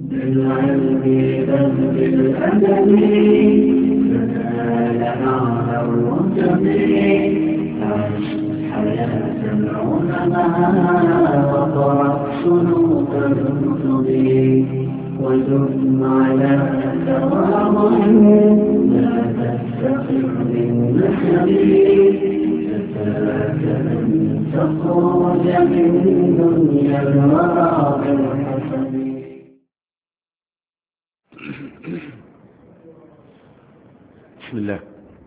بالعلم بل بالأدب تنال أعلى الرتب. عش حياة العلماء وقرأ صنوف الكتب ودم على تواضع لا تستقر بالنسب. كفاك أن تخرج من دنيا الورى بالحسب. بسم الله.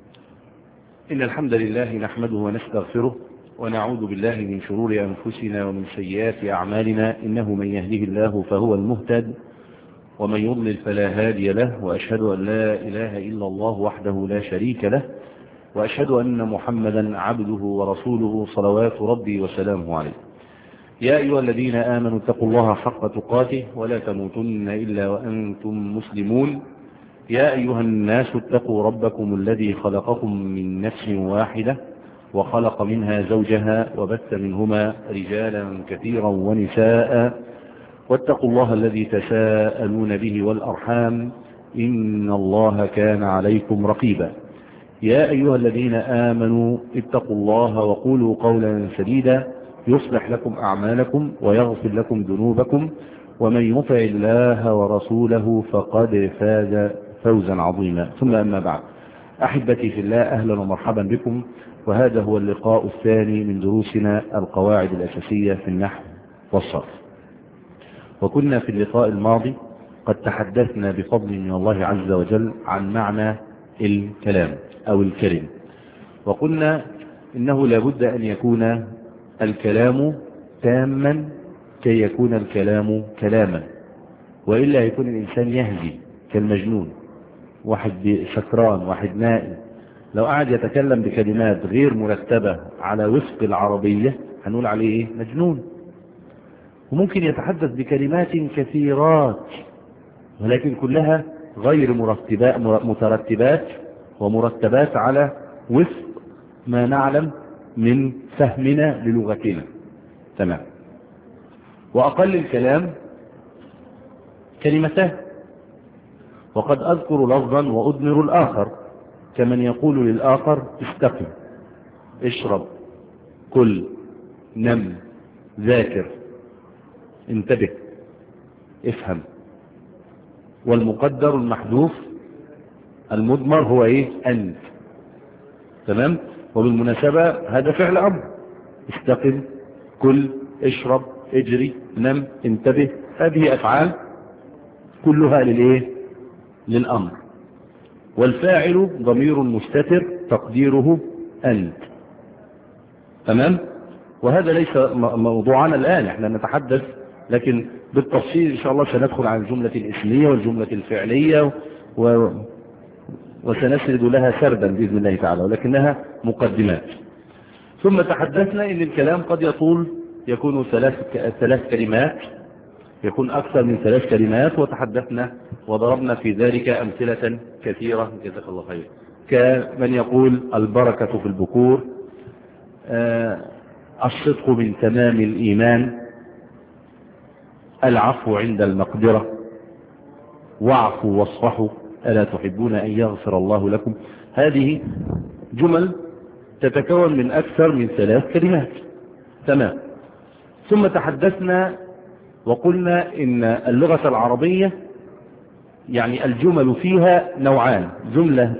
إن الحمد لله نحمده ونستغفره ونعوذ بالله من شرور أنفسنا ومن سيئات أعمالنا. إنه من يهده الله فهو المهتد ومن يضلل فلا هادي له، وأشهد أن لا إله إلا الله وحده لا شريك له، وأشهد أن محمدا عبده ورسوله صلوات ربي وسلامه عليه. يا أيها الذين آمنوا اتقوا الله حق تقاته ولا تموتن إلا وأنتم مسلمون. يا أيها الناس اتقوا ربكم الذي خلقكم من نفس واحدة وخلق منها زوجها وبث منهما رجالا كثيرا ونساء، واتقوا الله الذي تساءلون به والأرحام إن الله كان عليكم رقيبا. يا أيها الذين آمنوا اتقوا الله وقولوا قولا سديدا يصلح لكم أعمالكم ويغفر لكم ذنوبكم، ومن يطع الله ورسوله فقد فاز فوزا عظيما. ثم أما بعد، أحبتي في الله، أهلا ومرحبا بكم، وهذا هو اللقاء الثاني من دروسنا القواعد الأساسية في النحو والصرف. وكنا في اللقاء الماضي قد تحدثنا بفضل من الله عز وجل عن معنى الكلام أو الكلم، وقلنا إنه لابد أن يكون الكلام تاما كي يكون الكلام كلاما، وإلا يكون الإنسان يهزي كالمجنون، واحد سكران واحد نائم. لو قعد يتكلم بكلمات غير مرتبة على وفق العربية هنقول عليه إيه؟ مجنون. وممكن يتحدث بكلمات كثيرات ولكن كلها غير مترتبات ومرتبات على وفق ما نعلم من فهمنا للغتنا. تمام. وأقل الكلام كلمتان، وقد أذكر لفظا وأدمر الآخر، كمن يقول للآخر استقم، اشرب، كل، نم، ذاكر، انتبه، افهم. والمقدر المحذوف المضمر هو ايه؟ أنت. تمام. وبالمناسبة هذا فعل أمر، استقم، كل، اشرب، اجري، نم، انتبه، هذه أفعال كلها للإيه؟ للأمر. والفاعل ضمير مستتر تقديره أنت. تمام. وهذا ليس موضوعنا الآن، احنا نتحدث لكن بالتفصيل إن شاء الله سندخل على الجملة الاسمية والجملة الفعلية وسنسرد لها سردا بإذن الله تعالى، ولكنها مقدمات. ثم تحدثنا إن الكلام قد يطول، يكون ثلاث كلمات، يكون أكثر من 3 كلمات، وتحدثنا وضربنا في ذلك أمثلة كثيرة جزاك الله خير، كمن يقول البركة في البكور، الصدق من تمام الإيمان، العفو عند المقدرة، واعفوا واصفحوا ألا تحبون أن يغفر الله لكم. هذه جمل تتكون من أكثر من 3 كلمات. تمام. ثم تحدثنا وقلنا إن اللغة العربية يعني الجمل فيها نوعان، جملة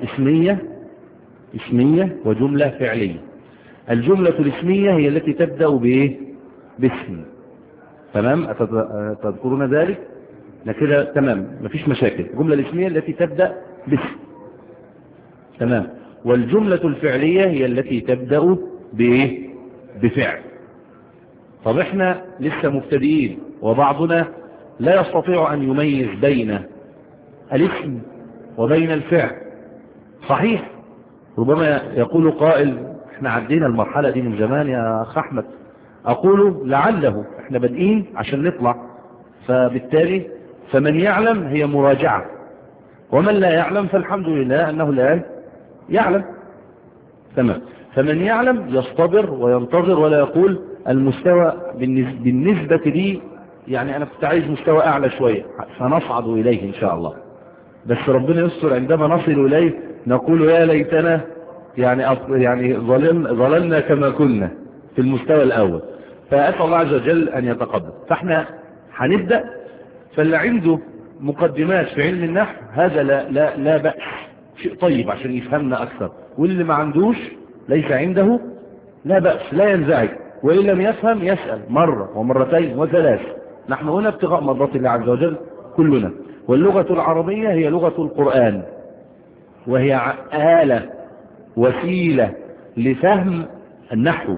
اسمية وجملة فعلية. الجملة الاسمية هي التي تبدأ بإيه؟ باسم. تمام. تذكرون ذلك؟ كده تمام، مفيش مشاكل. الجملة الاسمية التي تبدأ باسم. تمام. والجملة الفعلية هي التي تبدأ بإيه؟ بفعل. طب احنا لسه مبتدئين، وبعضنا لا يستطيع أن يميز بين الاسم وبين الفعل. صحيح، ربما يقول قائل احنا عدينا المرحلة دي من زمان يا أخ أحمد. أقول لعله احنا بادئين عشان نطلع، فبالتالي فمن يعلم هي مراجعة، ومن لا يعلم فالحمد لله أنه لا يعلم. تمام. فمن يعلم يصطبر وينتظر ولا يقول المستوى بالنسبة لي يعني أنا كنت عايز مستوى أعلى شوية، سنصعد إليه إن شاء الله، بس ربنا يستر عندما نصل إليه نقول يا ليتنا يعني ظللنا كما كنا في المستوى الأول. فأسأل الله عز وجل أن يتقبل. فاحنا هنبدأ، فاللي عنده مقدمات في علم النحو هذا لا بأس، شيء طيب عشان يفهمنا أكثر، واللي ما عندوش ليس عنده لا بأس، لا ينزعج، وإن لم يفهم يسأل مرة ومرتين وثلاث. نحن هنا ابتغاء مرضات الله عز وجل كلنا. واللغة العربية هي لغة القرآن، وهي آلة وسيلة لفهم النحو،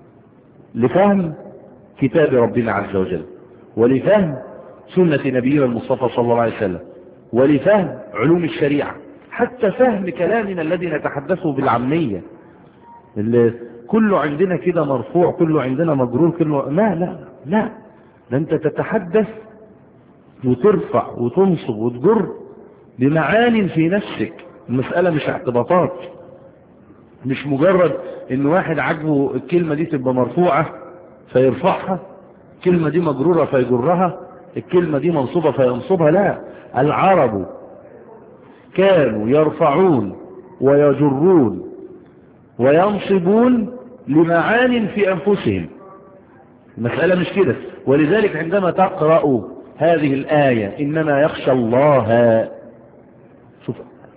لفهم كتاب ربنا عز وجل، ولفهم سنة نبينا المصطفى صلى الله عليه وسلم، ولفهم علوم الشريعة، حتى فهم كلامنا الذي نتحدثه بالعامية، اللي كله عندنا كده مرفوع، كله عندنا مجرور، كله لا ده انت تتحدث وترفع وتنصب وتجر بمعان في نفسك. المسألة مش اعتباطات، مش مجرد ان واحد عجبه الكلمة دي تبقى مرفوعة فيرفعها، الكلمة دي مجرورة فيجرها، الكلمة دي منصوبة فينصبها. لا، العرب كانوا يرفعون ويجرون وينصبون لمعان في أنفسهم. المسألة مش كده. ولذلك عندما تقرأ هذه الآية إنما يخشى الله، شوف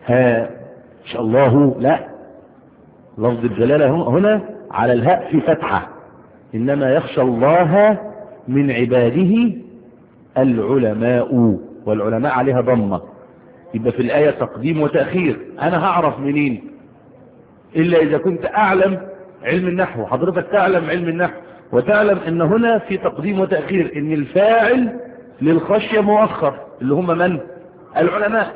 إن شاء الله، لا، لفظ الجلالة هنا على الهاء في فتحة، إنما يخشى الله من عباده العلماء، والعلماء عليها ضمة. يبقى في الآية تقديم وتأخير. أنا هعرف منين إلا إذا كنت أعلم علم النحو. حضرتك تعلم علم النحو وتعلم أن هنا في تقديم وتأخير، إن الفاعل للخشية مؤخر، اللي هم من؟ العلماء.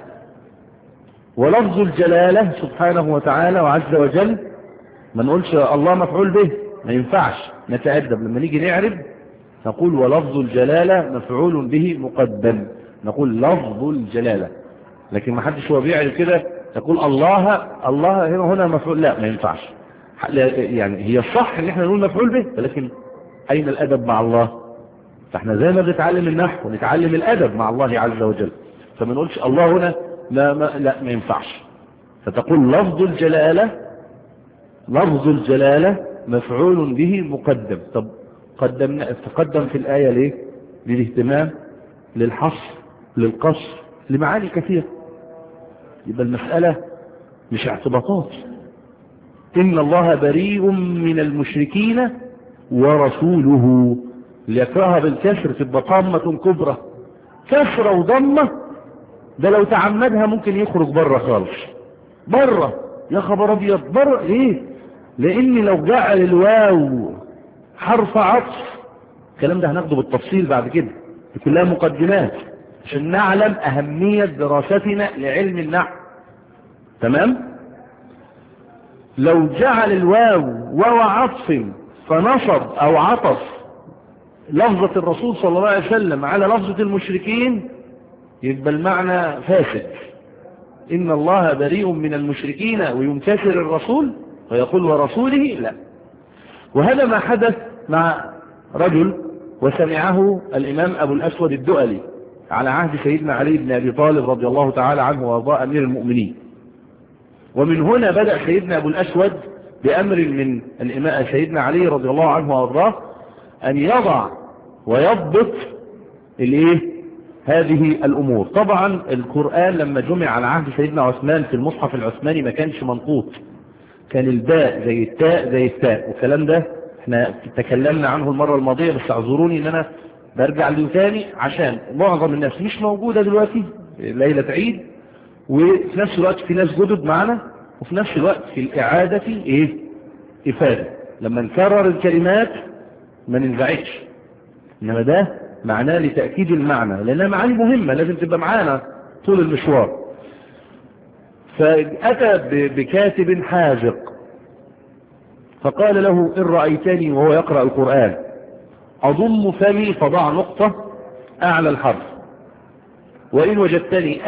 ولفظ الجلالة سبحانه وتعالى وعز وجل ما نقولش الله مفعول به، ما ينفعش، نتأدب لما نيجي نعرب نقول ولفظ الجلالة مفعول به مقدم، نقول لفظ الجلالة. لكن ما حدش هو بيعرف كده تقول الله هنا مفعول، لا، ما ينفعش. يعني هي الصح ان احنا نقول مفعول به، ولكن اين الادب مع الله؟ فاحنا زي ما بنتعلم النحو نتعلم الادب مع الله عز وجل، فما نقولش الله هنا لا ما ينفعش. فتقول لفظ الجلالة مفعول به مقدم. طب تقدم في الآية ليه؟ للاهتمام، للحصر، للقصر، لمعاني كثيرة. يبقى المسألة مش اعتباطات. إن الله بريء من المشركين ورسوله، اللي يكرهها بالكسر تبقى طامة كبرى، كسرة وضمة، ده لو تعمدها ممكن يخرج بره خالص، بره، يا خبر ابيض، بره. ليه؟ لان لو جعل الواو حرف عطف، الكلام ده هناخده بالتفصيل بعد كده، كلها مقدمات عشان نعلم اهمية دراستنا لعلم النحو. تمام؟ لو جعل الواو عطف فنصب او عطف لفظة الرسول صلى الله عليه وسلم على لفظة المشركين، يبقى المعنى فاسد. إن الله بريء من المشركين وينكسر الرسول ويقول ورسوله، لا. وهذا ما حدث مع رجل وسمعه الإمام أبو الأسود الدؤلي على عهد سيدنا علي بن أبي طالب رضي الله تعالى عنه وارضاه أمير المؤمنين. ومن هنا بدأ سيدنا أبو الأسود بأمر من الإمام سيدنا علي رضي الله عنه وارضاه أن يضع ويضبط هذه الأمور. طبعا القرآن لما جمع على عهد سيدنا عثمان في المصحف العثماني ما كانش منقوط، كان الباء زي التاء زي التاء، والكلام ده احنا تكلمنا عنه المرة الماضية، بس اعذروني ان انا برجع له تاني عشان معظم الناس مش موجودة دلوقتي ليلة عيد، وفي نفس الوقت في ناس جدد معنا، وفي نفس الوقت في الإعادة إفادة. لما نكرر الكلمات ما ننزعجش، إنما ده معناه لتأكيد المعنى، لأنها معاني مهمة لازم تبقى معانا طول المشوار. فأتى بكاتب حاذق فقال له إن رأيتني وهو يقرأ القرآن أضم فمي فضع نقطة أعلى الحرف، وإن وجدتني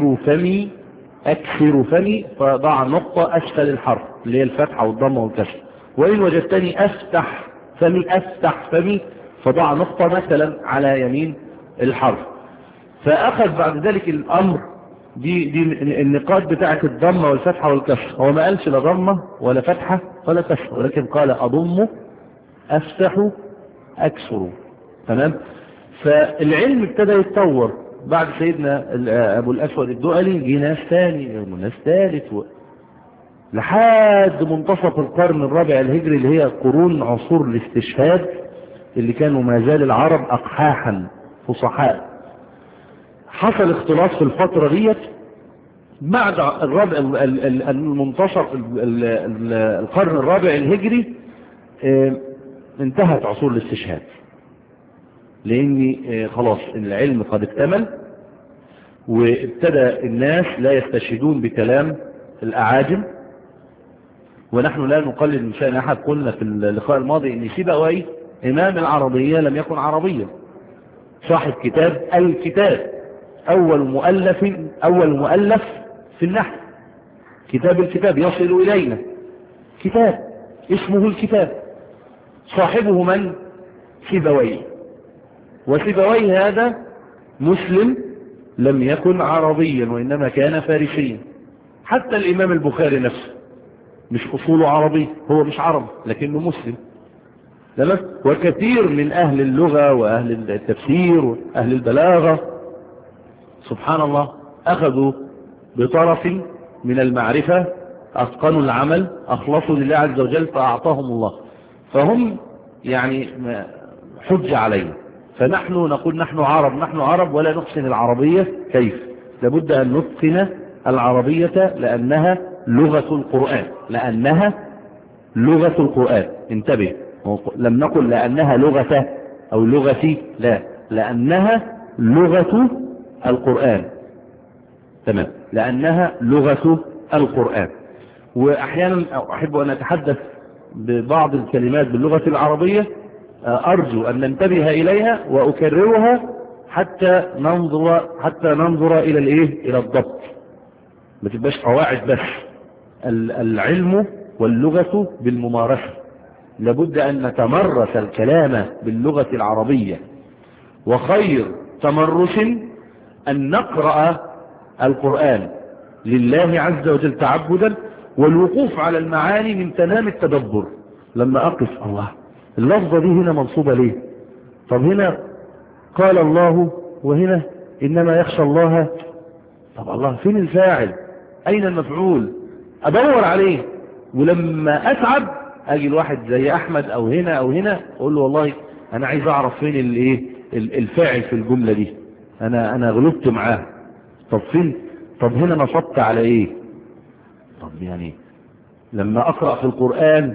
أكسر فمي فضع نقطة أسفل الحرف اللي هي الفتحة والضمة والكسر، وإن وجدتني أفتح فمي فضع نقطة مثلا على يمين الحرف، فأخذ بعد ذلك الأمر دي النقاط بتاعة الضمة والفتحة والكسر. هو ما قالش لا ضمة ولا فتحة ولا كسر، ولكن قال أضم أفتح أكسر. تمام. فالعلم ابتدى يتطور بعد سيدنا أبو الأسود الدؤلي، جه ناس ثاني وناس ثالث لحد منتصف القرن الرابع الهجري، اللي هي قرون عصور الاستشهاد، اللي كانوا ما زال العرب أقحاحا فصحاء. حصل اختلاط في الفترة ديت بعد المنتصف القرن الرابع الهجري. انتهت عصور الاستشهاد، لان خلاص العلم قد اكتمل، وابتدى الناس لا يستشهدون بكلام الأعاجم. ونحن لا نقلل من شأن أحد. قلنا في اللقاء الماضي ان سيبويه إمام العربية لم يكن عربيا، صاحب كتاب الكتاب، أول مؤلف في النحو، كتاب الكتاب يصل إلينا، كتاب اسمه الكتاب، صاحبه من؟ سيبويه. وسيبويه هذا مسلم لم يكن عربيا، وإنما كان فارسيا. حتى الإمام البخاري نفسه مش أصوله عربي، هو مش عربي لكنه مسلم. وكثير من أهل اللغة وأهل التفسير وأهل البلاغة سبحان الله أخذوا بطرف من المعرفة، أتقنوا العمل، أخلصوا لله عز وجل فأعطاهم الله، فهم يعني حج علينا. فنحن نقول نحن عرب ولا نحسن العربية. كيف؟ لابد أن نتقن العربية لأنها لغة القرآن. انتبه، لم نقل لأنها لغة أو لغتي، لا، لأنها لغة القرآن. تمام، لأنها لغة القرآن. وأحيانا أحب أن أتحدث ببعض الكلمات باللغة العربية، أرجو أن ننتبه إليها وأكررها حتى ننظر إلى الضبط، ما تبقاش قواعد بس. العلم واللغة بالممارسة، لابد أن نتمرس الكلام باللغة العربية، وخير تمرس أن نقرأ القرآن لله عز وجل تعبدا، والوقوف على المعاني من تمام التدبر. لما أقف الله اللفظة دي هنا منصوبة ليه؟ طب هنا قال الله وهنا إنما يخشى الله، طب الله فين الفاعل؟ أين المفعول؟ أدور عليه. ولما أتعب أجي الواحد زي أحمد أو هنا أقول له والله أنا عايز أعرف فين الفاعل في الجملة دي، أنا غلطت معاه. طب فين؟ طب هنا نصبت على إيه؟ طب يعني لما أقرأ في القرآن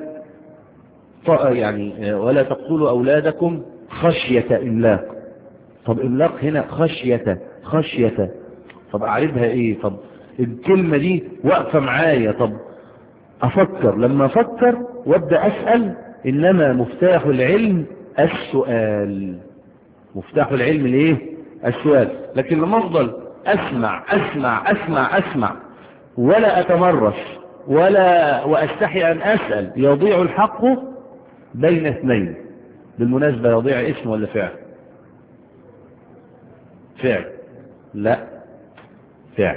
يعني ولا تقتلوا أولادكم خشية إملاق، طب إملاق هنا خشية، طب أعرفها إيه؟ طب الكلمة دي واقفة معايا، طب أفكر. لما أفكر وابدأ أسأل، إنما مفتاح العلم السؤال. مفتاح العلم ليه؟ السؤال. لكن لما أفضل أسمع ولا أتمرس وأستحي أن أسأل، يضيع الحق بين اثنين. بالمناسبة يضيع اسم ولا فعل؟ فعل، لا فعل.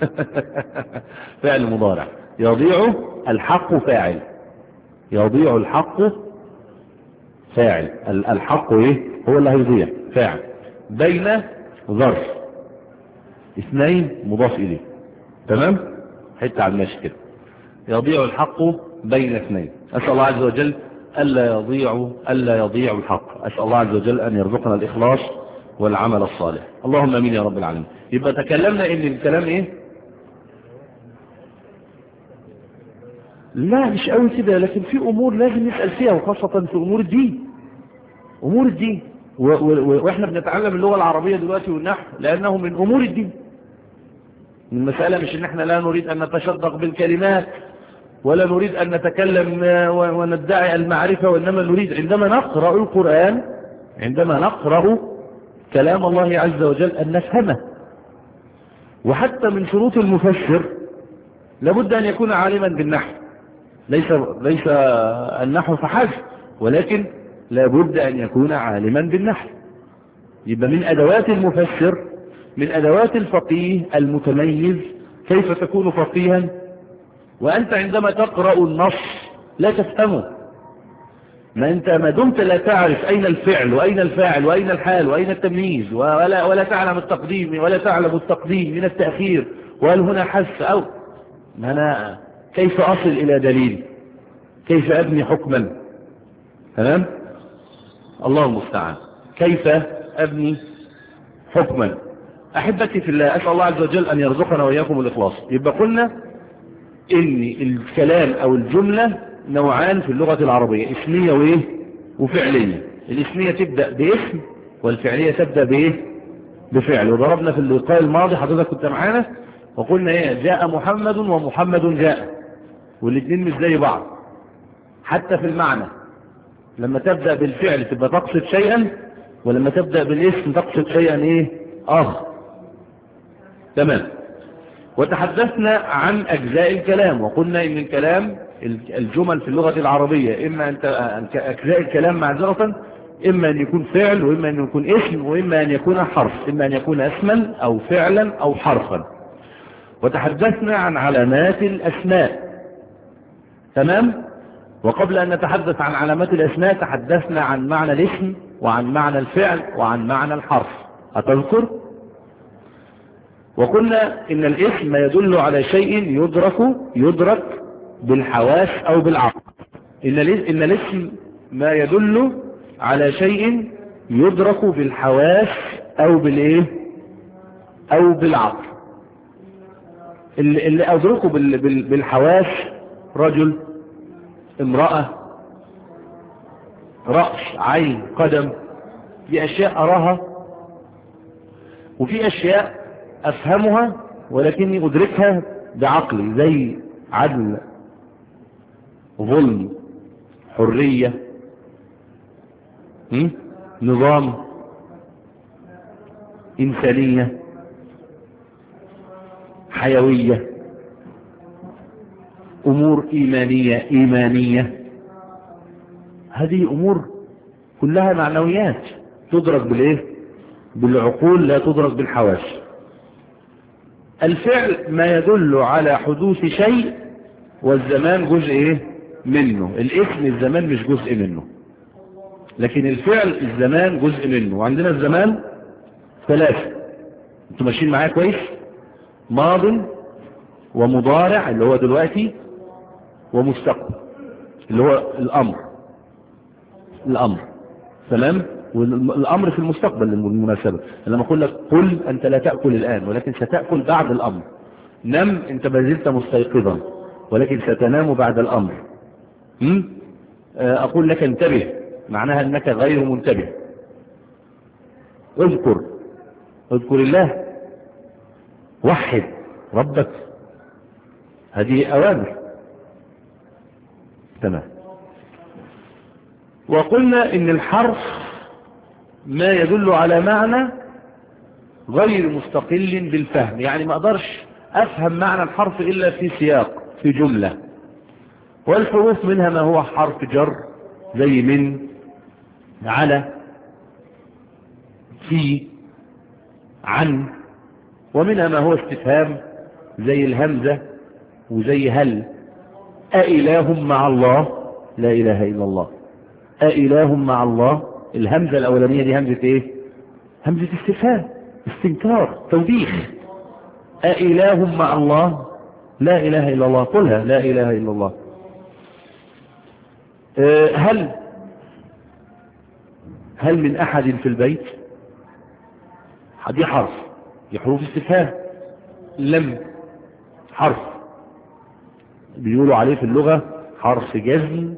فعل مضارع. يضيع الحق فاعل، يضيع الحق فاعل. الحق ايه؟ هو اللي هيضيع، فاعل. بين ظرف، اثنين مضاف اليه. تمام، حتى على الماشي كده. يضيع الحق بين اثنين. اسال الله عز وجل الا يضيع الحق. اسال الله عز وجل ان يرزقنا الاخلاص والعمل الصالح. اللهم امين يا رب العالمين. يبقى تكلمنا ان الكلام ايه؟ لا مش قوي كده، لكن في امور لازم نسأل فيها، وخاصة في امور الدين. واحنا بنتعلم اللغة العربية دلوقتي والنحو لانه من امور الدين. المسألة مش ان احنا لا نريد ان نتشدق بالكلمات ولا نريد ان نتكلم وندعي المعرفة، وانما نريد عندما نقرأ القرآن، عندما نقرأ كلام الله عز وجل أن نفهمه. وحتى من شروط المفسر لابد أن يكون عالما بالنحو، ليس النحو فحسب، ولكن لابد أن يكون عالما بالنحو. يبقى من أدوات المفسر، من أدوات الفقيه المتميز. كيف تكون فقيها وأنت عندما تقرأ النص لا تفهمه؟ ما أنت ما دمت لا تعرف أين الفعل وأين الفاعل وأين الحال وأين التمييز، ولا تعلم التقديم ولا تعلم التقديم من التأخير، وهل هنا حذف أو أنا كيف أصل إلى دليل؟ كيف أبني حكما؟ تمام؟ الله المستعان. كيف أبني حكما؟ أحبتي في الله، أسأل الله عز وجل أن يرزقنا وإياكم الإخلاص. يبقى قلنا إن الكلام أو الجملة نوعان في اللغة العربية، اسمية وإيه؟ وفعلية. الاسمية تبدأ باسم، والفعلية تبدأ بإيه؟ بفعل. وضربنا في اللقاء الماضي، حضرتك كنت معانا، وقلنا إيه؟ جاء محمد ومحمد جاء، والاثنين مش زي بعض حتى في المعنى. لما تبدأ بالفعل تبقى تقصد شيئا، ولما تبدأ بالاسم تقصد شيئا إيه؟ آخر. تمام. وتحدثنا عن أجزاء الكلام، وقلنا إن الكلام الجمل في اللغة العربية إما أن أجزاء الكلام معذرة، إما أن يكون فعل، وإما أن يكون اسم، وإما أن يكون حرف، إما أن يكون اسما أو فعلا أو حرفا. وتحدثنا عن علامات الأسماء. تمام. وقبل أن نتحدث عن علامات الأسماء تحدثنا عن معنى الاسم وعن معنى الفعل وعن معنى الحرف، أتذكر؟ وقلنا إن الاسم يدل على شيء يدرك بالحواس أو بالعقل. إن الاسم ما يدل على شيء يدرك بالحواس أو بالإيه؟ أو بالعقل. اللي أدركه بالحواس رجل، امرأة، رأس، عين، قدم. دي أشياء أراها، وفي أشياء أفهمها ولكني أدركها بعقلي، زي عدل، ظلم، حرية، نظام، إنسانية، حيوية، أمور إيمانية. هذه أمور كلها معنويات تدرك بالإيه؟ بالعقول، لا تدرك بالحواس. الفعل ما يدل على حدوث شيء، والزمان جزء إيه؟ منه. الاسم الزمان مش جزء منه، لكن الفعل الزمان جزء منه. وعندنا الزمان ثلاثة، انتوا ماشيين معايا كويس؟ ماض ومضارع اللي هو دلوقتي، ومستقبل اللي هو الأمر. تمام. والأمر في المستقبل بالمناسبة. لما أقول لك قل، أنت لا تأكل الآن ولكن ستأكل بعد الأمر. نم، أنت ما زلت مستيقظا ولكن ستنام بعد الأمر. أقول لك انتبه، معناها أنك غير منتبه. اذكر الله، وحد ربك، هذه أوامر. تمام. وقلنا إن الحرف ما يدل على معنى غير مستقل بالفهم، يعني ما أقدرش أفهم معنى الحرف إلا في سياق، في جملة. والحروف منها ما هو حرف جر زي من، على، في، عن. ومنها ما هو استفهام زي الهمزة وزي هل. أإله مع الله؟ لا إله إلا الله. أإله مع الله؟ الهمزة الأولانية دي همزة إيه؟ همزة استفهام، استنكار، توبيخ. أإله مع الله؟ لا إله إلا الله. قلها لا إله إلا الله. هل من أحد في البيت؟ دي حرف، دي حروف استفهام. لم حرف بيقولوا عليه في اللغة حرف جزم،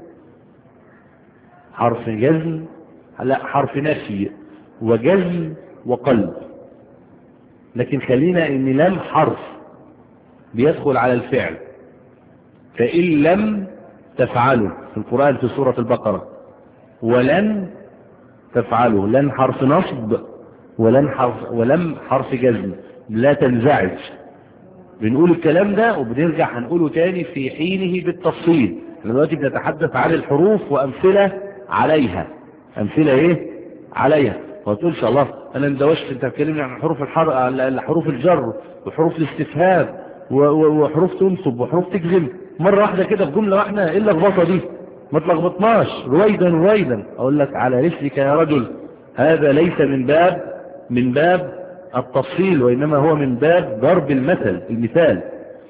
لا حرف نفي وجزم وقلب. لكن خلينا ان لم حرف بيدخل على الفعل. فإن لم تفعلوا في القرآن في سورة البقرة، ولن تفعلوا، لن حرف نصب ولم حرف جزم. لا تنزعج، بنقول الكلام ده وبنرجع هنقوله تاني في حينه بالتفصيل. احنا دلوقتي بنتحدث عن الحروف وأمثلة عليها، أمثلة إيه عليها. وتقول إن شاء الله أنا اندوشت، أنت تكلمني عن حروف الجر وحروف الاستفهام وحروف تنصب وحروف تجزم مرة واحدة كده في جملة واحدة، إلا الغلطة دي ما تلخبطناش رويدا. أقول لك على رسلك يا رجل، هذا ليس من باب التفصيل، وإنما هو من باب ضرب المثال.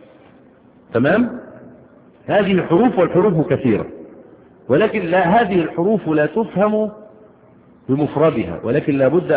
تمام. هذه الحروف، والحروف كثيرة، ولكن لا، هذه الحروف لا تفهم بمفردها، ولكن لابد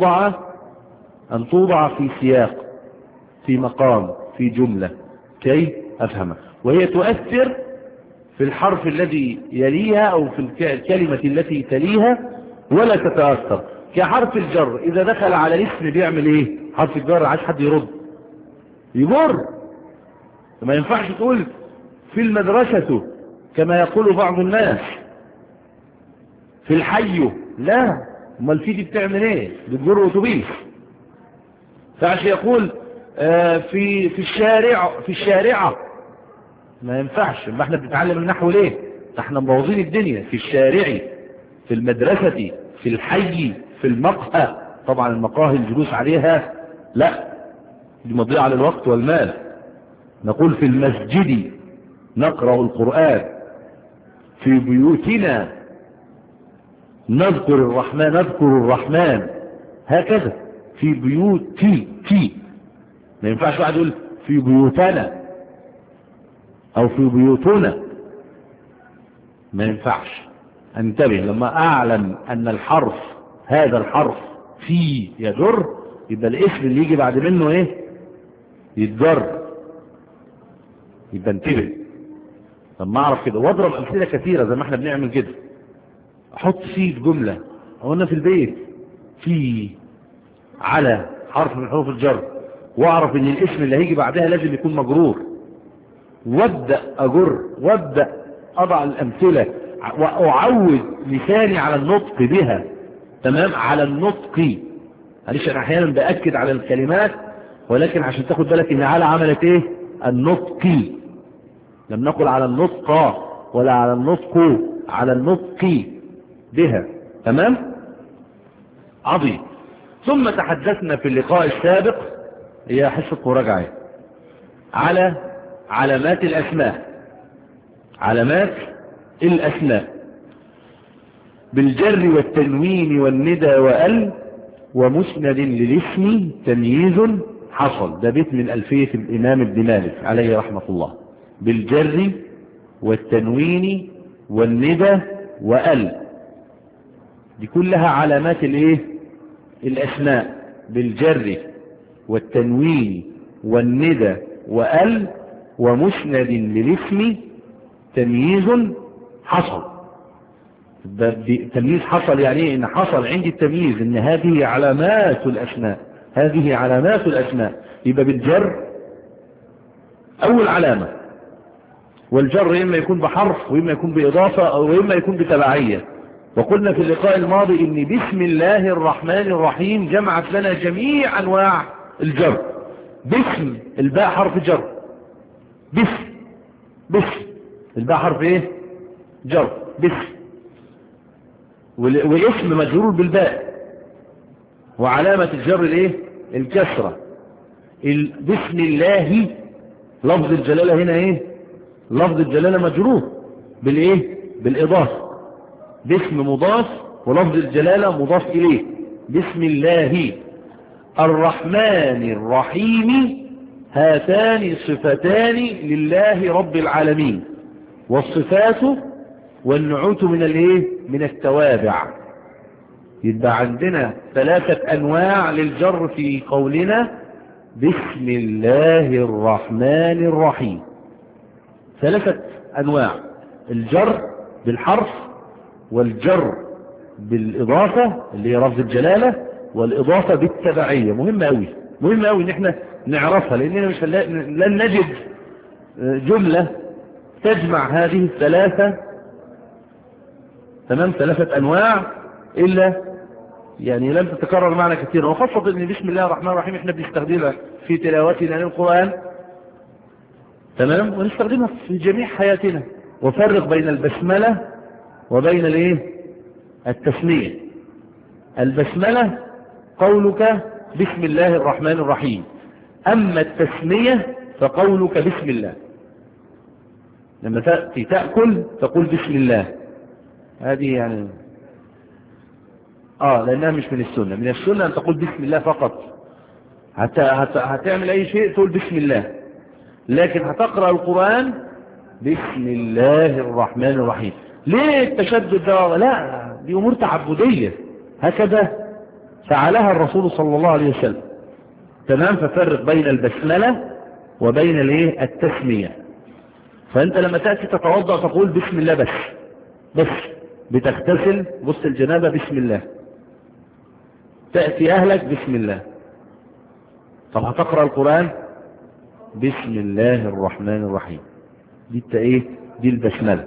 أن توضع في سياق، في مقام، في جملة كي أفهمها، وهي تؤثر في الحرف الذي يليها أو في الكلمة التي تليها ولا تتأثر. كحرف الجر إذا دخل على الاسم بيعمل إيه؟ حرف الجر عايز حد يرد، يجر. ما ينفعش تقول في المدرسة كما يقول بعض الناس في الحي، لا، امال في دي بتعمل ايه؟ بتجر اتوبيس. فعش يقول في الشارع، ما ينفعش. ما احنا بنتعلم النحو ليه؟ احنا مبوظين الدنيا. في الشارع، في المدرسة، في الحي، في المقهى. طبعا المقاهي الجلوس عليها لا، دي مضيعة للوقت والمال. نقول في المسجد نقرأ القرآن، في بيوتنا نذكر الرحمن، هكذا. في بيوتي، ما ينفعش واحد يقول في بيوتنا او في بيوتنا، ما ينفعش. انتبه، لما اعلم ان هذا الحرف في يجر، يبقى الاسم اللي يجي بعد منه ايه؟ يتجر. يبقى انتبه لما اعرف كده، واضرب امثله كثيره زي ما احنا بنعمل كده. احط في جمله، او انا في البيت في على حرف من حروف الجر، واعرف ان الاسم اللي هيجي بعدها لازم يكون مجرور، وابدا اجر، وابدا اضع الامثله، واعود لساني على النطق بها. تمام، على النطق. معلش انا احيانا باكد على الكلمات، ولكن عشان تاخد بالك ان على عملت ايه؟ النطق. لم نقل على النطق ولا على النطق، على النطق بها. تمام، عظيم. ثم تحدثنا في اللقاء السابق، هي حصة مراجعة، على علامات الأسماء بالجر والتنوين والندى وأل ومسند للاسم تمييز حصل. ده بيت من ألفية الإمام ابن مالك عليه رحمة الله. بالجر والتنوين والندى وأل، دي كلها علامات الايه؟ الأسماء. بالجر والتنوين والندى وأل ومسند للاسم تمييز حصل. تمييز حصل يعني ايه؟ ان حصل عندي التمييز، ان هذه علامات الأسماء. يبقى بالجر أول علامة، والجر إما يكون بحرف وإما يكون بإضافة أو إما يكون بتبعية. وقلنا في اللقاء الماضي ان بسم الله الرحمن الرحيم جمعت لنا جميع انواع الجر. باسم، الباء حرف جر. باسم الباء حرف ايه؟ جر. باسم، والاسم مجرور بالباء، وعلامة الجر الايه؟ الكسرة. بسم الله، لفظ الجلالة هنا ايه؟ لفظ الجلالة مجرور بالايه؟ بالاضافة. باسم مضاف ولفظ الجلالة مضاف إليه. بسم الله الرحمن الرحيم، هاتان صفتان لله رب العالمين، والصفات والنعوت من الايه؟ من التوابع. يبقى عندنا 3 أنواع للجر في قولنا بسم الله الرحمن الرحيم. 3 أنواع: الجر بالحرف، والجر بالإضافة اللي هي لفظ الجلالة، والإضافة بالتبعية. مهم قوي ان احنا نعرفها، لاننا مش لن نجد جملة تجمع هذه الثلاثة. تمام، 3 أنواع إلا يعني لم تتكرر معنا كثيرا، وخاصة ان بسم الله الرحمن الرحيم احنا بنستخدمها في تلاوتنا للقرآن. تمام، ونستخدمها في جميع حياتنا. وفرق بين البسملة وبين الايه؟ التسمية. البسملة قولك بسم الله الرحمن الرحيم، أما التسمية فقولك بسم الله. لما تأتي تأكل تقول بسم الله، هذه يعني لأنها مش من السنة. من السنة أن تقول بسم الله فقط. هتعمل أي شيء تقول بسم الله، لكن هتقرأ القرآن بسم الله الرحمن الرحيم. ليه التشدد ده؟ لا، دي أمور تعبدية، هكذا فعلها الرسول صلى الله عليه وسلم. تمام. ففرق بين البسملة وبين التسمية. فأنت لما تأتي تتوضأ تقول بسم الله بس بتغتسل غسل الجنابة بسم الله، تأتي أهلك بسم الله. طب هتقرأ القرآن بسم الله الرحمن الرحيم. دي البسملة.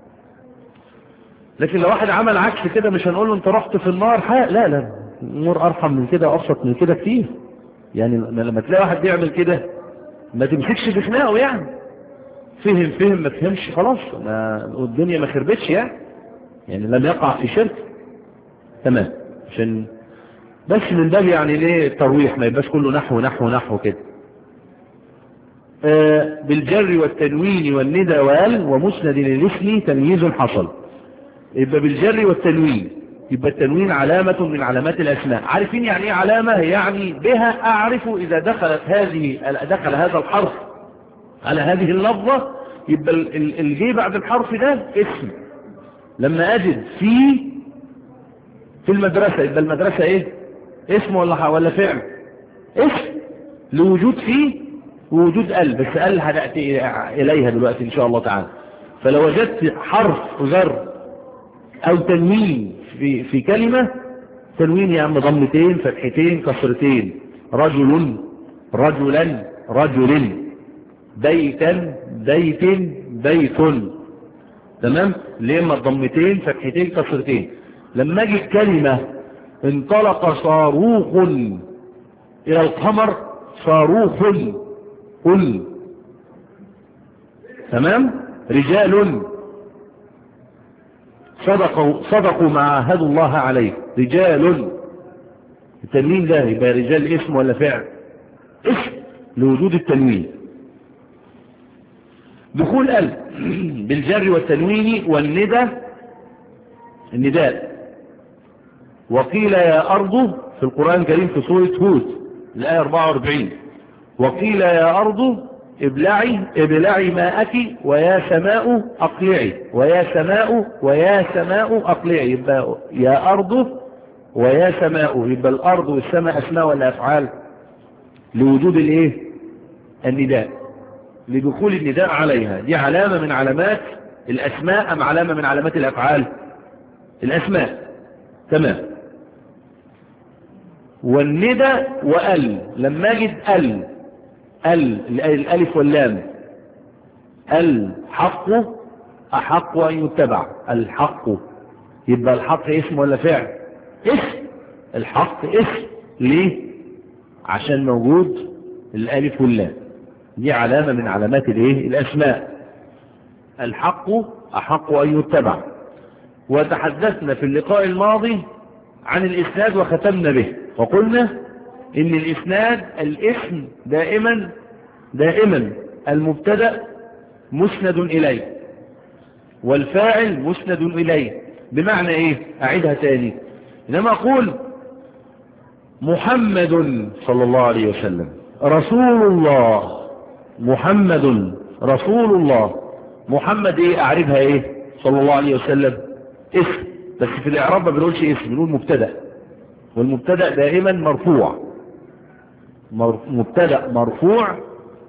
لكن لو واحد عمل عكس كده مش هنقول له انت رحت في النار. لا، امور ارحم من كده وابسط من كده كتير. يعني لما تلاقي واحد بيعمل كده ما تمسكش بخناقه، يعني فهم ما تفهمش خلاص، الدنيا ما خربتش يعني لم يقع في شرك. تمام. عشان بس من باب يعني الترويح، ما يبقاش كله نحو كده. بالجر والتنوين والندى ومسند للاسم تمييز حصل. يبقى بالجر والتنوين، يبقى التنوين علامة من علامات الأسماء. عارفين يعني ايه علامة؟ يعني بها أعرف إذا دخل هذا الحرف على هذه اللفظة، يبقى الجي بعد الحرف ده اسم. لما أجد في المدرسة، يبقى المدرسة اسم ولا فعل؟ اسم لوجود فيه ووجود بس هنأتي إليها دلوقتي إن شاء الله تعالى. فلو وجدت حرف جر أو تنوين في كلمة، تنوين يا عم ضمتين فتحتين كسرتين، رجل رجلا رجل، بيتا بيت بيت. تمام. لما ضمتين فتحتين كسرتين. لما اجي كلمة انطلق صاروخ الى القمر، صاروخ قل. تمام. رجال صدقوا ما عاهدوا الله عليه، رجال. التنوين ده يبقى رجال اسم ولا فعل؟ اسم لوجود التنوين. دخول بالجر والتنوين والندى، النداء. وقيل يا أرض في القرآن الكريم في سورة هود الآية 44، وقيل يا أرض ابلعي ماءك ويا سماء أقلعي، ويا سماء أقلعي. يبقى يا أرض ويا سماء، يبقى الأرض والسماء أسماء ولا أفعال؟ لوجود النداء، لدخول النداء عليها. دي علامة من علامات الأسماء أم علامة من علامات الأفعال؟ الأسماء. تمام. والندى لما أجد الألف واللام، الحق أحق أن يتبع، الحق. يبقى الحق اسم ولا فعل؟ اسم. الحق اسم. ليه؟ عشان موجود الألف واللام. دي علامة من علامات الأسماء. الحق أحق أن يتبع. وتحدثنا في اللقاء الماضي عن الإسناد وختمنا به، وقلنا إن الإسناد الاسم دائما المبتدأ مسند إليه والفاعل مسند إليه. بمعنى إيه؟ أعيدها تاني. إنما أقول محمد صلى الله عليه وسلم رسول الله، محمد رسول الله. محمد أعرفها صلى الله عليه وسلم اسم، بس في الإعراب ما بنقولش اسم، بنقول مبتدأ. والمبتدأ دائما مرفوع، مبتدأ مرفوع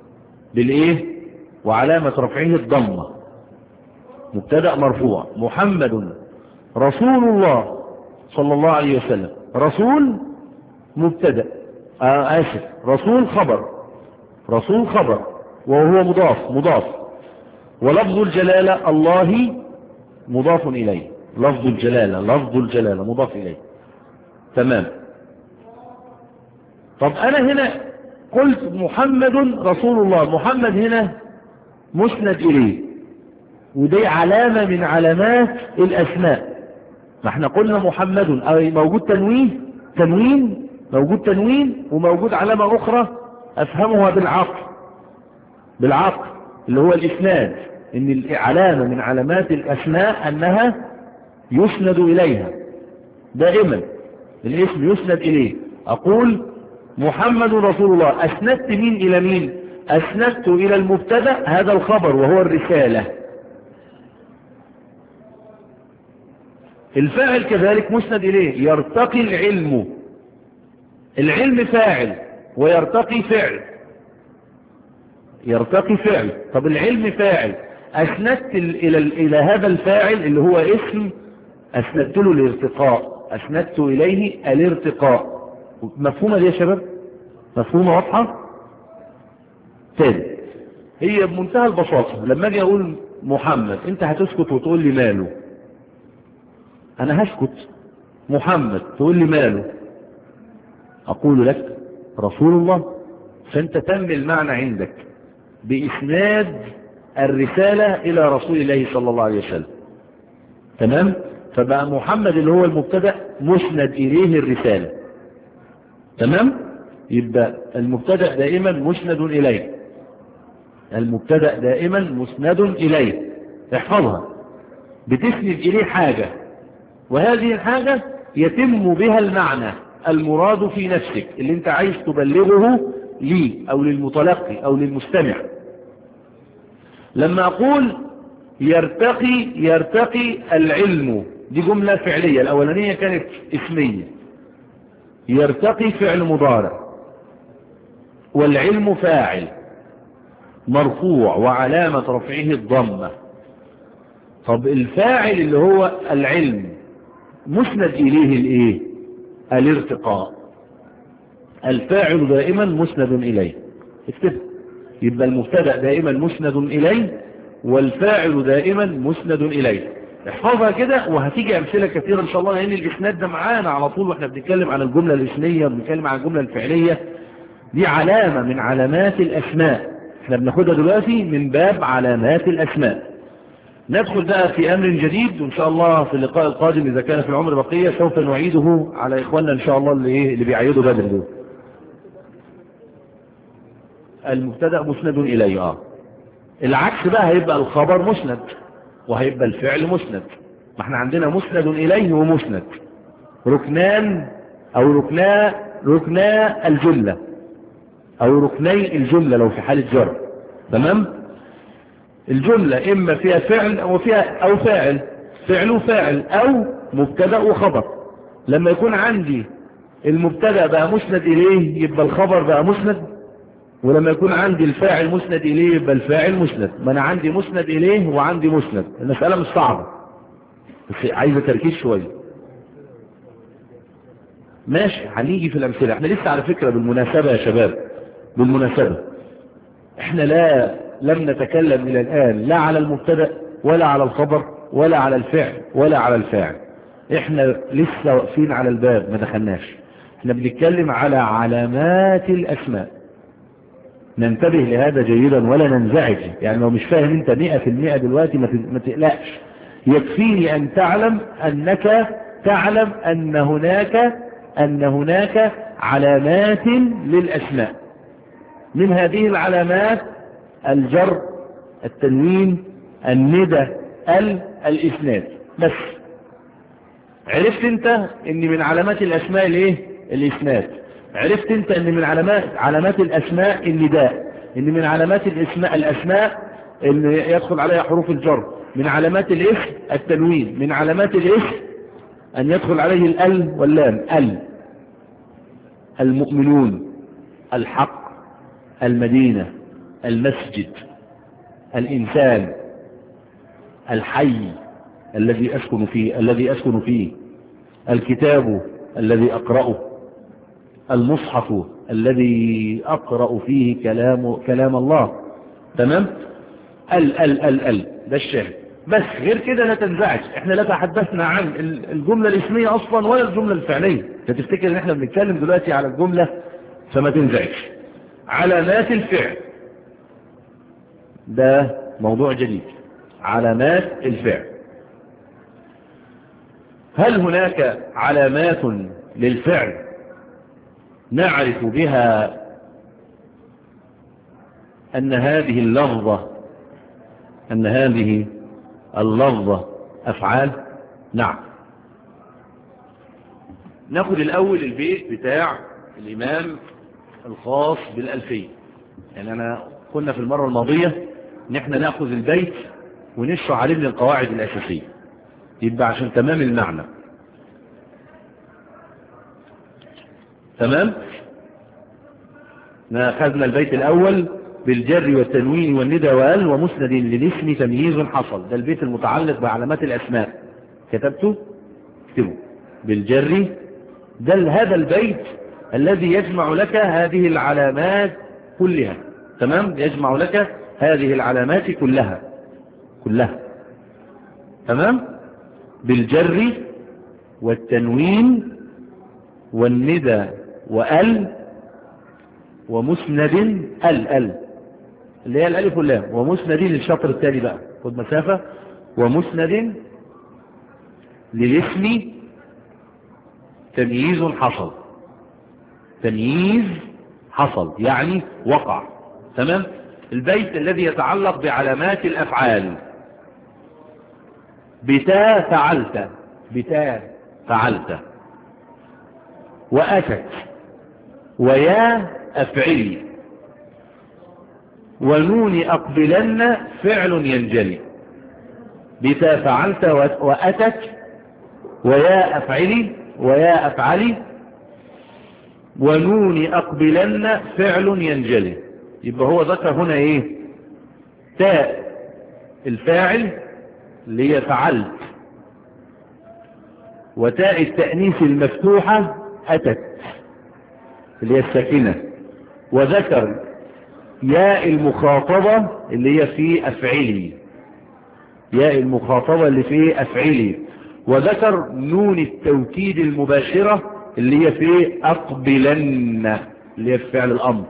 وعلامة رفعه الضمة. مبتدأ مرفوع. محمد رسول الله صلى الله عليه وسلم. رسول مبتدأ، رسول خبر وهو مضاف. ولفظ الجلالة الله مضاف إليه، لفظ الجلالة مضاف إليه. تمام. طب أنا هنا قلت محمد رسول الله، محمد هنا مسند إليه، ودي علامة من علامات الأسماء. ما احنا قلنا محمد أي موجود تنوين موجود تنوين وموجود علامة أخرى أفهمها بالعقل اللي هو الإسناد، إن العلامة من علامات الأسماء أنها يسند إليها دائما، الاسم يسند إليه. أقول محمد رسول الله، أسندت مين إلى مين؟ أسندت إلى المبتدأ، هذا الخبر وهو الرسالة. الفاعل كذلك مسند إليه، يرتقي العلم فاعل ويرتقي فعل. طب العلم فاعل، أسندت إلى هذا الفاعل اللي هو اسم، أسندت له الارتقاء، أسندت إليه الارتقاء. مفهومة دي يا شباب؟ مفهومة واضحة؟ تاني، هي بمنتهى البساطة لما أجي أقول محمد، أنت هتسكت وتقول لي ماله؟ أنا هسكت. محمد تقول لي ماله؟ أقول لك رسول الله. فأنت تم المعنى عندك بإسناد الرسالة إلى رسول الله صلى الله عليه وسلم. تمام؟ فبقى محمد اللي هو المبتدأ مسند إليه الرسالة. تمام؟ يبقى المبتدأ دائما مسند إليه، المبتدأ دائما مسند إليه. احفظها، بتسند إليه حاجة، وهذه الحاجة يتم بها المعنى المراد في نفسك اللي انت عايز تبلغه لي أو للمتلقي أو للمستمع. لما أقول يرتقي العلم، دي جملة فعلية، الأولانية كانت اسمية. يرتقي فعل مضارع، والعلم فاعل مرفوع وعلامة رفعه الضمة. طب الفاعل اللي هو العلم مسند إليه الايه؟ الارتقاء. الفاعل دائما مسند إليه، اكتب. يبقى المبتدأ دائما مسند إليه، والفاعل دائما مسند إليه. احفظها كده، وهتيجي أمثلة كثيرة إن شاء الله، لأن الإسناد ده معانا على طول واحنا بنتكلم عن الجملة الاسمية وبنتكلم عن الجملة الفعلية. دي علامة من علامات الأسماء، احنا بناخدها دلوقتي من باب علامات الأسماء. ندخل بقى في أمر جديد، وإن شاء الله في اللقاء القادم إذا كان في العمر بقية سوف نعيده على إخواننا إن شاء الله اللي بيعيدوا بدر دول. المبتدأ مسند إليه. العكس بقى، هيبقى الخبر مسند وهيبقى الفعل مسند. ما احنا عندنا مسند إليه ومسند، ركنان أو ركنا الجملة أو ركني الجملة لو في حالة جر. تمام؟ الجملة إما فيها فعل أو فاعل، فعل وفاعل، أو مبتدأ وخبر. لما يكون عندي المبتدأ بقى مسند إليه يبقى الخبر بقى مسند، ولما يكون عندي الفاعل مسند إليه يبقى الفاعل مسند. ما أنا عندي مسند إليه وعندي مسند، المسألة مش صعبة بس عايزة تركيز شوية. ماشي، هنيجي في الأمثلة. احنا لسه على فكرة بالمناسبة يا شباب، بالمناسبة احنا لم نتكلم إلى الآن لا على المبتدأ ولا على الخبر ولا على الفعل ولا على الفاعل. احنا لسه واقفين على الباب ما دخلناش. احنا بنتكلم على علامات الأسماء. ننتبه لهذا جيدا ولا ننزعج. يعني لو مش فاهم انت 100% دلوقتي ما تقلقش. يكفيني أن تعلم أنك تعلم أن هناك علامات للأسماء. من هذه العلامات الجر، التنوين، الندى، الإسناد. بس عرفت انت ان من علامات الأسماء الايه؟ الإسناد. عرفت انت ان من علامات الأسماء النداء، ان من علامات الأسماء ان يدخل عليها حروف الجر. من علامات الاسم التنوين. من علامات الاسم ان يدخل عليه ال واللام. المؤمنون، الحق، المدينة، المسجد، الإنسان، الحي الذي أسكن فيه، الكتاب الذي أقرأه، المصحف الذي أقرأ فيه كلام الله. تمام؟ ده الشاهد. بس غير كده لا تنزعج، احنا لا تحدثنا عن الجملة الاسمية اصلا ولا الجملة الفعلية. تفتكر ان احنا بنتكلم دلوقتي على الجملة، فما تنزعج. علامات الفعل ده موضوع جديد. علامات الفعل هل هناك علامات للفعل نعرف بها أن هذه اللفظة أفعال؟ نعم. ناخذ الأول البيت بتاع الإمام الخاص بالألفية. يعني أنا قلنا في المرة الماضية نحن نأخذ البيت ونشرح عليه من القواعد الأساسية، يبقى عشان تمام المعنى. تمام. أخذنا البيت الأول بالجر والتنوين والندى وال ومسند للاسم تمييز حصل. ده البيت المتعلق بعلامات الأسماء. كتبته؟ اكتبه. بالجر، ده هذا البيت الذي يجمع لك هذه العلامات كلها. تمام. يجمع لك هذه العلامات كلها. تمام. بالجر والتنوين والندى وال ومسند ال اللي هي الالف واللام، ومسند للشطر التالي بقى خد مسافة، ومسند للاسم تمييز حصل. تمييز حصل يعني وقع. تمام. البيت الذي يتعلق بعلامات الافعال: بتا فعلت، واتت، ويا افعلي، ونون اقبلن فعل ينجلي. بتا فعلت واتت ويا افعلي ونون اقبلن فعل ينجلي. يبقى هو ذكر هنا ايه؟ تاء الفاعل اللي هي فعلت، وتاء التأنيث المفتوحة أتت اللي هي الساكنة، وذكر ياء المخاطبة اللي هي في أفعلي، ياء المخاطبة اللي في أفعلي، وذكر نون التوكيد المباشرة اللي هي في أقبلن اللي هي في فعل الأمر.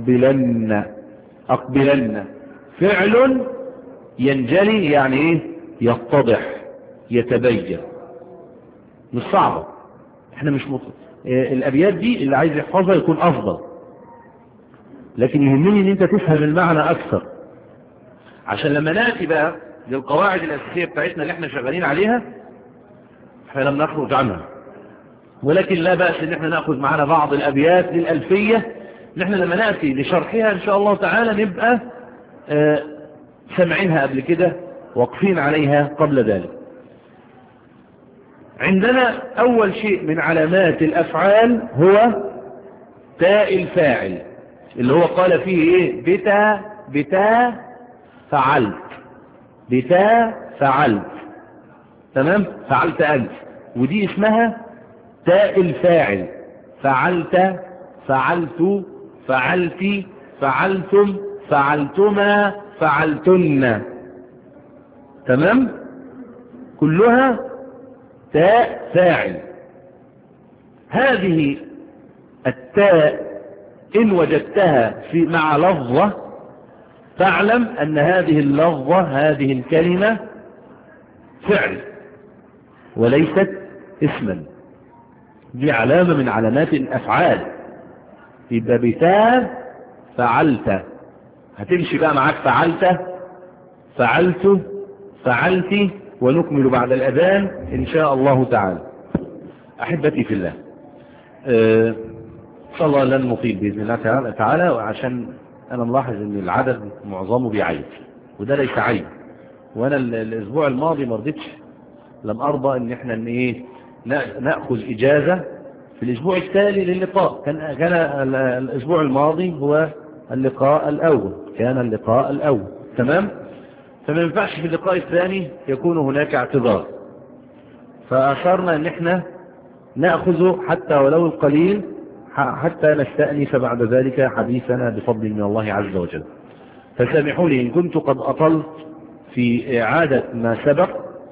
أقبلن فعل ينجلي يعني ايه؟ يتضح يتبين. مش صعبة. احنا مش الابيات دي اللي عايز يحفظها يكون افضل، لكن يهمني ان انت تفهم المعنى اكثر، عشان لما نأتي بقى للقواعد الاساسية بتاعتنا اللي احنا شغالين عليها احنا لم نخرج عنها. ولكن لا بأس ان احنا نأخذ معنا بعض الابيات للألفية، نحن لما نأتي لشرحها ان شاء الله تعالى نبقى سمعينها قبل كده، واقفين عليها قبل ذلك. عندنا أول شيء من علامات الأفعال هو تاء الفاعل اللي هو قال فيه إيه؟ بتا فعلت. تمام. فعلت أنت، ودي اسمها تاء الفاعل. فعلت، فعلت، فعلت، فعلتم، فعلتما، فعلتن. تمام. كلها تاء فاعل. هذه التاء إن وجدتها مع لفظة فاعلم أن هذه اللفظة هذه الكلمة فعل وليست اسما. دي علامة من علامات الأفعال. يبقى بتاء فعلت، هتمشي بقى معاك فعلت، فعلت، فعلت، ونكمل بعد الأذان إن شاء الله تعالى. أحبتي في الله، إن شاء الله لن نطيل بإذن الله تعالى، وعشان أنا ملاحظ أن العدد معظمه بيعيد، وده ليس عيب. وأنا الأسبوع الماضي ما رضيتش، لم أرضى أن احنا نأخذ إجازة في الأسبوع التالي للقاء. كان الأسبوع الماضي هو اللقاء الأول. تمام. فما ينفعش في اللقاء الثاني يكون هناك اعتذار، فأشرنا أن احنا نأخذ حتى ولو القليل حتى نستأنف بعد ذلك حديثنا بفضل من الله عز وجل. فسامحوا لي إن كنت قد أطلت في إعادة ما سبق،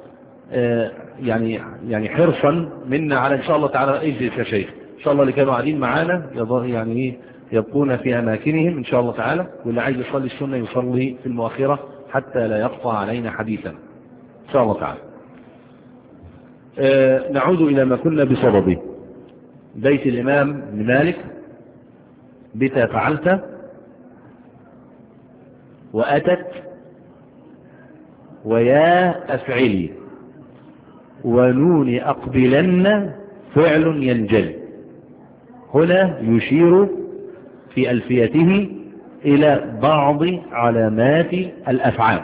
يعني حرصا منا على إن شاء الله تعالى اجلس يا شيخ إن شاء الله اللي كانوا قاعدين معانا يعني يبقون في أماكنهم إن شاء الله تعالى، واللي عايز يصلي السنة يصلي في المؤخرة حتى لا يقطع علينا حديثا إن شاء الله تعالى. نعود إلى ما كنا بصدده. بيت الإمام ابن مالك: بتا فعلت وأتت ويا أفعلي ونون أقبلن فعل ينجلي. هنا يشير في ألفيته إلى بعض علامات الأفعال،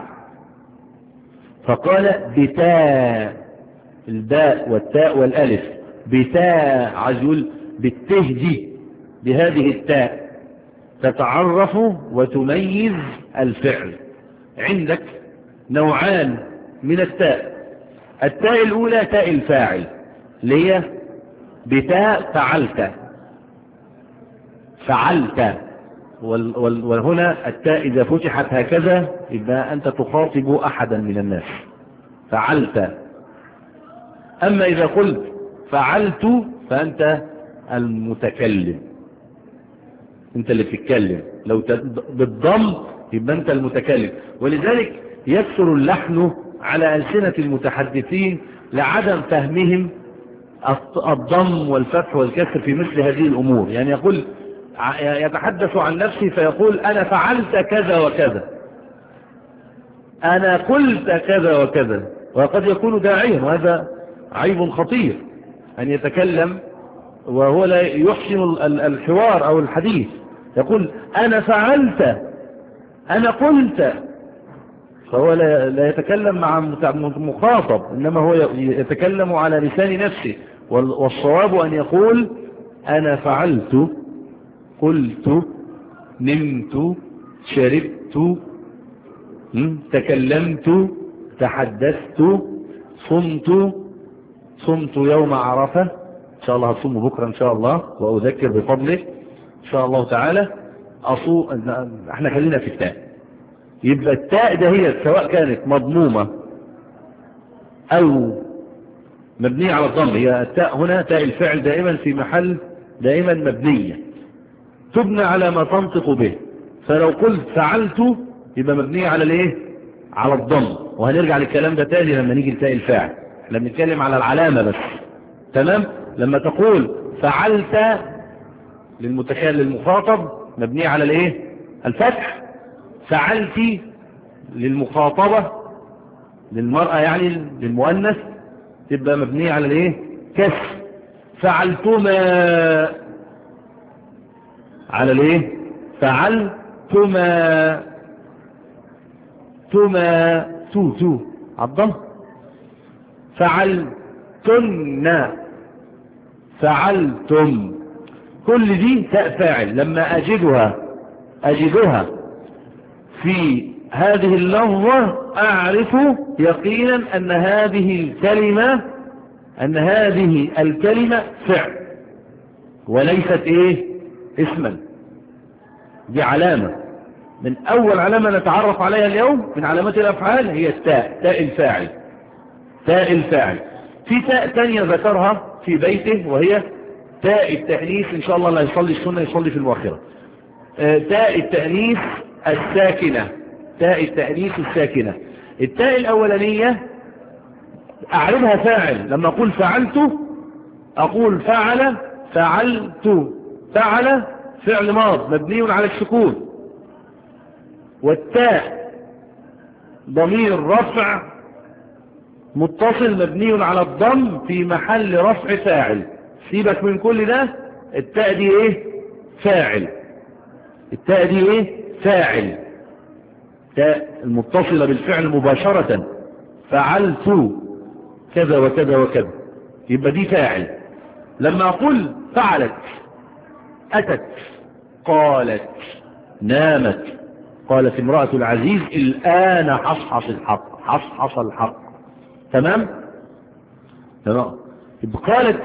فقال بتاء، الباء والتاء والألف، بتاء عزول بالتهدي بهذه التاء تتعرف وتميز الفعل. عندك نوعان من التاء: التاء الأولى تاء الفاعل اللي هي بتاء فعلت، فعلت، وهنا التاء إذا فتحت هكذا يبقى أنت تخاطب أحدا من الناس، فعلت. أما إذا قلت فعلت فأنت المتكلم، أنت اللي بتتكلم. لو بالضم يبقى أنت المتكلم. ولذلك يكثر اللحن على ألسنة المتحدثين لعدم فهمهم الضم والفتح والكسر في مثل هذه الأمور. يعني يقول، يتحدث عن نفسه فيقول أنا فعلت كذا وكذا، أنا قلت كذا وكذا، وقد يكون داعيا، وهذا عيب خطير أن يتكلم وهو لا يحسن الحوار أو الحديث. يقول أنا فعلت، أنا قلت، فهو لا يتكلم مع مخاطب، إنما هو يتكلم على لسان نفسه. والصواب أن يقول أنا فعلت، قلت، نمت، شربت، تكلمت، تحدثت، صمت يوم عرفة، إن شاء الله هصوم بكرة إن شاء الله وأذكر بفضله إن شاء الله تعالى. احنا خلينا في التاء. يبقى التاء ده هي سواء كانت مضمومة أو مبنية على الضم. هي التاء هنا تاء الفعل دائما في محل دائما مبنية، تبنى على ما تنطق به. فلو قلت فعلت يبقى مبنية على الايه؟ على الضم. وهنرجع للكلام ده تاني لما نيجي لتاء الفاعل، احنا بنتكلم على العلامة بس. تمام؟ لما تقول فعلت للمتكلم للمخاطب مبنية على الايه؟ الفتح. فعلت للمخاطبة للمرأة يعني للمؤنث تبقى مبنية على الايه؟ كسر. فعلتما على الايه؟ فعلتما، تما، تو عالضم. فعلتن، فعلتم، كل دي تاء فاعل. لما أجدها في هذه اللفظة أعرف يقينا أن هذه الكلمة فعل وليست ايه؟ اسما. دي علامة من أول علامة نتعرف عليها اليوم من علامات الأفعال، هي التاء، تاء الفاعل، تاء الفاعل. في تاء تانية ذكرها في بيته وهي تاء التأنيث. إن شاء الله لا يصلي السنة يصلي في الواخرة. تاء التأنيث الساكنة، تاء التأنيث الساكنة. التاء الأولانية أعرفها فاعل. لما أقول فعلت أقول فعل، فعلت، فعل فعل ماض مبني على السكون. والتاء ضمير رفع متصل مبني على الضم في محل رفع فاعل. سيبك من كل ده، التاء دي ايه؟ فاعل. التاء دي ايه؟ فاعل. تاء المتصلة بالفعل مباشرة، فعلت كذا وكذا وكذا، يبقى دي فاعل. لما اقول فعلت، اتت، قالت، نامت، قالت امرأة العزيز الآن حصحص الحق، حصحص الحق. تمام؟ تمام. يبقى قالت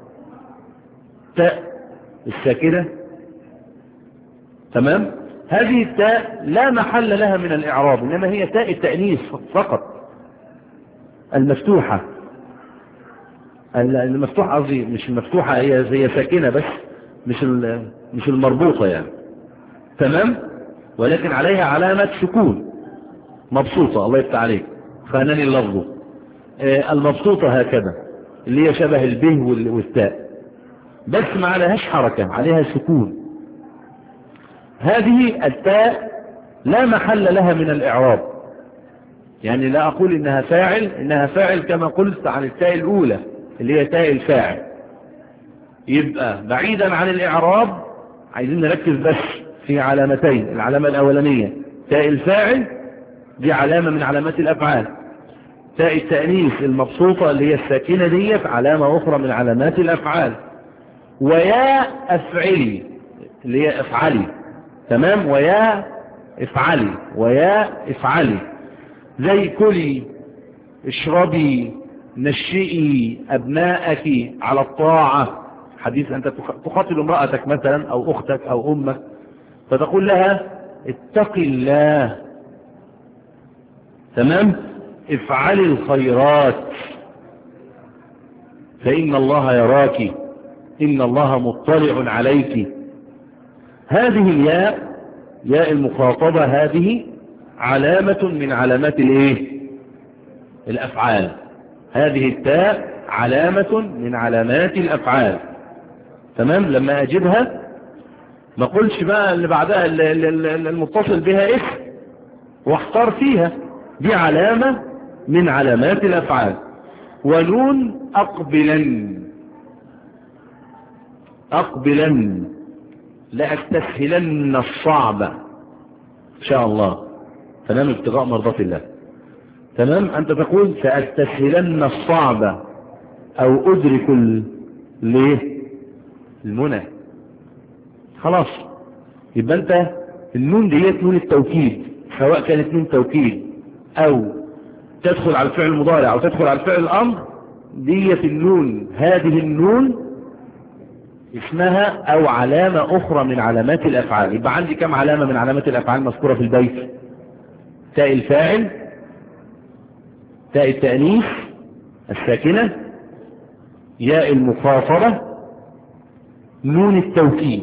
تاء الساكنة. تمام؟ هذه التاء لا محل لها من الإعراب، إنما هي تاء التأنيث فقط، المفتوحة. المفتوحة قصدي مش المفتوحة، هي ساكنة بس مش المربوطة يعني. تمام؟ ولكن عليها علامة سكون مبسوطة. الله يفتح عليك، خانني اللفظ. المبسوطة هكذا. اللي هي شبه البه والتاء، بس ما عليهاش حركة، عليها سكون. هذه التاء لا محل لها من الإعراب، يعني لا أقول إنها فاعل، إنها فاعل كما قلت عن التاء الأولى اللي هي تاء الفاعل. يبقى بعيدا عن الإعراب عايزين نركز بس في علامتين. العلامة الأولانية تاء الفاعل، دي علامة من علامات الأفعال. تاء التأنيث المبسوطة اللي هي الساكنة دي علامة أخرى من علامات الأفعال. ويا أفعلي اللي هي افعلي، تمام، ويا افعلي، ويا افعلي، زي كلي، اشربي، نشئي أبناءك على الطاعة. حديث أنت تخاطب امرأتك مثلا أو أختك أو أمك فتقول لها اتق الله، تمام، افعلي الخيرات فإن الله يراك، إن الله مطلع عليك. هذه الياء، ياء المخاطبة، هذه علامة من علامات الايه؟ الأفعال. هذه التاء علامة من علامات الأفعال، تمام. لما أجيبها ما قلش بقى اللي بعدها المتصل بها اسم واختار فيها، دي علامة من علامات الأفعال. ونون أقبلا، أقبلا لأستسهلن الصعب إن شاء الله، تمام، ابتغاء مرضات الله، تمام. أنت تقول سأستسهلن الصعب أو أدرك ليه المنى، خلاص. يبقى أنت النون ديت نون التوكيد، سواء كانت نون توكيد أو تدخل على الفعل المضارع أو تدخل على الفعل الأمر، ديت النون، هذه النون اسمها أو علامة أخرى من علامات الأفعال. يبقى عندي كم علامة من علامات الأفعال مذكورة في البيت؟ تاء الفاعل، تاء التأنيث الساكنة، ياء المخاطبة، نون التوكيد.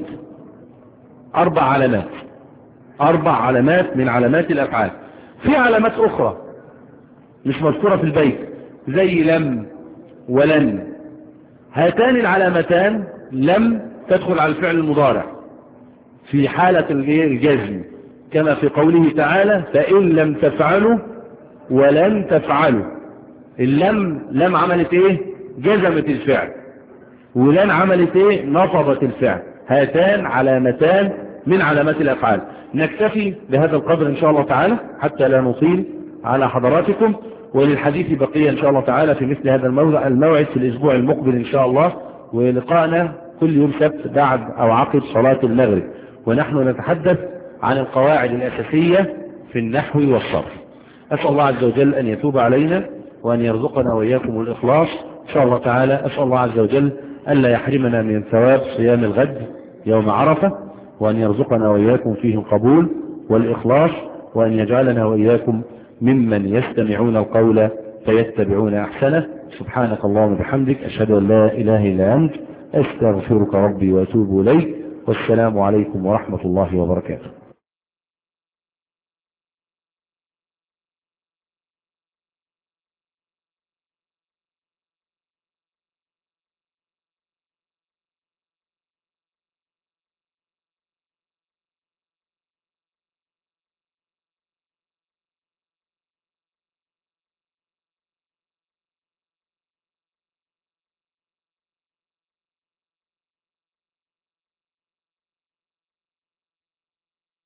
4 علامات، 4 علامات من علامات الأفعال. في علامات أخرى مش مذكورة في البيت زي لم ولن. هاتان العلامتان لم تدخل على الفعل المضارع في حالة الجزم، كما في قوله تعالى فإن لم تفعلوا ولن تفعلوا. اللم لم عملت ايه؟ جزمت الفعل. ولن عملت ايه؟ نصبت الفعل. هاتان علامتان من علامات الأفعال. نكتفي بهذا القدر إن شاء الله تعالى حتى لا نطيل على حضراتكم، وللحديث بقية إن شاء الله تعالى في مثل هذا الموعد في الأسبوع المقبل إن شاء الله، ولقاءنا كل يوم سبت بعد أو عقب صلاة المغرب، ونحن نتحدث عن القواعد الأساسية في النحو والصرف. أسأل الله عز وجل أن يتوب علينا وأن يرزقنا وإياكم الإخلاص إن شاء الله تعالى. أسأل الله عز وجل ألا يحرمنا من ثواب صيام الغد يوم عرفة، وأن يرزقنا وإياكم فيه القبول والإخلاص، وأن يجعلنا وإياكم ممن يستمعون القول فيتبعون أحسنه. سبحانك اللهم وبحمدك، أشهد أن لا إله إلا أنت، أستغفرك ربي وأتوب إليك، والسلام عليكم ورحمة الله وبركاته.